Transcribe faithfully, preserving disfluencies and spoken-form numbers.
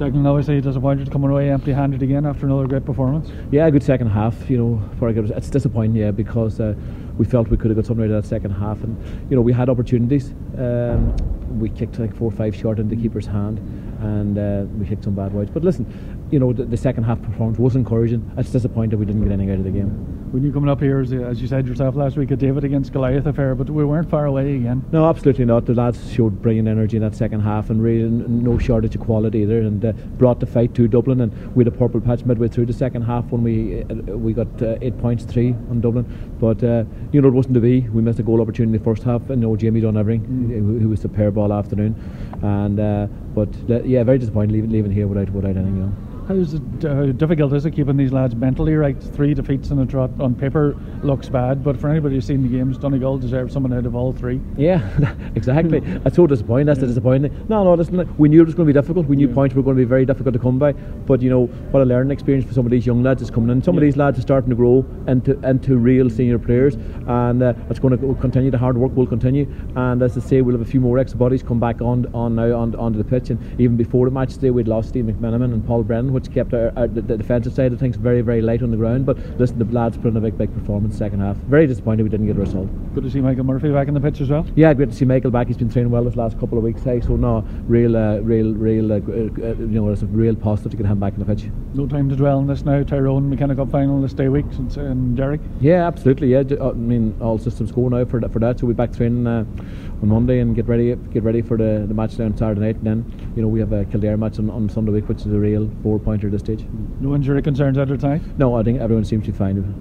Declan, obviously disappointed coming away empty-handed again after another great performance. Yeah, a good second half. You know, for a good, it's disappointing, yeah, because uh, we felt we could have got something out of that second half, and you know we had opportunities. Um, we kicked like four or five short into the keeper's hand, and uh, we kicked some bad wides. But listen, you know the, the second half performance was encouraging. It's disappointing we didn't get anything out of the game. When you coming up here, as, as you said yourself last week, a David against Goliath affair, but we weren't far away again. No, absolutely not. The lads showed brilliant energy in that second half, and really no shortage of quality either, and uh, brought the fight to Dublin. And we had a purple patch midway through the second half when we uh, we got uh, eight points three on Dublin. But uh, you know it wasn't to be. We missed a goal opportunity in the first half, and you know Jamie done everything. Mm. Who was the pair ball afternoon, and uh, but uh, yeah, very disappointed leaving leaving here without without anything. You know. How is it, uh, difficult is it keeping these lads mentally right? Three defeats in a trot on paper looks bad, but for anybody who's seen the games, Donegal deserves someone out of all three. Yeah, exactly. That's so disappointing. That's yeah. the disappointing. No, no, listen, we knew it was going to be difficult. We knew yeah. points were going to be very difficult to come by. But you know, what a learning experience for some of these young lads is coming in. Some yeah. of these lads are starting to grow into into real senior players, and uh, it's going to continue. The hard work will continue. And as I say, we'll have a few more extra bodies come back on on now on, onto the pitch. And even before the match today, we'd lost Steve McMenamin and Paul Brennan, which kept our, our the, the defensive side of things very, very light on the ground. But listen, the lads put in a big, big performance second half. Very disappointed we didn't get a result. Good to see Michael Murphy back in the pitch as well. Yeah, great to see Michael back. He's been training well this last couple of weeks. Hey, so no, real, uh, real, real, uh, uh, you know, it's a real positive to get him back in the pitch. No time to dwell on this now. Tyrone McKenna Cup final this day week in Derrick. Yeah, absolutely. Yeah, I mean, all systems go now for that. For that, so we'll be back training uh, on Monday and get ready, get ready for the, the match down Saturday night. And then, you know, we have a Kildare match on, on Sunday week, which is a real four pointer at this stage. No injury concerns out of time? No, I think everyone seems to be fine.